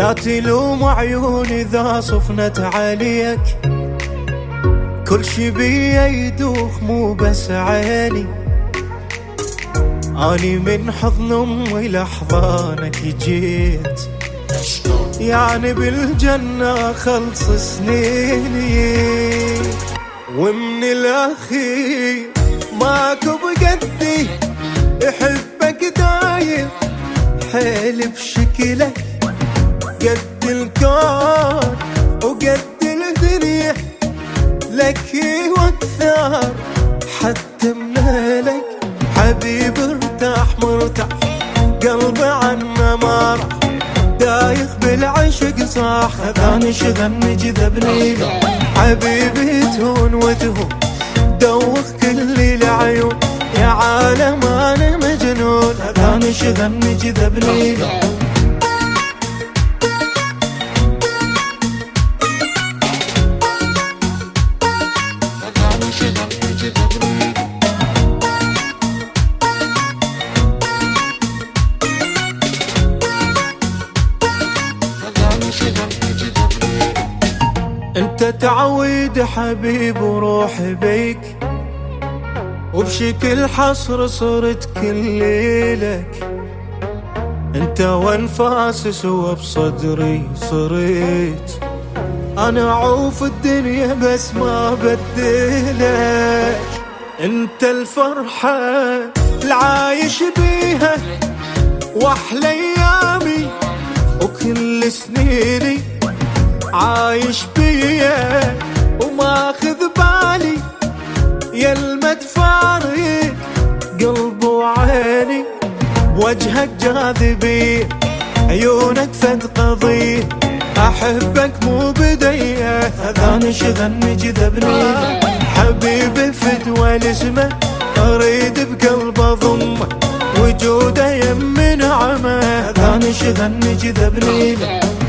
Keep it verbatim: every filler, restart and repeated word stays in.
لا تلوم عيوني إذا صفنت عليك، كل شي بيا يدوخ مو بس عيني. اني من حضن امي لحضانك جيت، يعني بالجنة خلص سنيني. ومن الاخير ماكو بقدي يحبك دايم، حيل بشكلك قد الكون وقد الدنيا، لك واكثر حتى منالك. حبيب ارتاح مرتاح قلبي عنا ما راح، دايخ بالعشق صاح اذاني شغلني جذبني له. حبيبي تهون وتهون دوخ كل العيون، يا عالم انا مجنون اذاني شغلني جذبني له. انت تعويد حبيب وروحي بيك، وبشكل حصر صرت كل ليلك. انت وانفاس سوا بصدري صريت، انا اعوف الدنيا بس ما بديلك. انت الفرحة العايش بيها واحلى ايامي، وكل سنيني عايش بيا وماخذ بالي. يا المدفارق قلب وعيني، وجهك جاذبي عيونك فد قضية. احبك مو بديه اذاني شغلني جذبني، حبيبي فدوى لاسمه اريد بقلب اضمه، وجوده يم نعمه اذاني شغلني جذبني.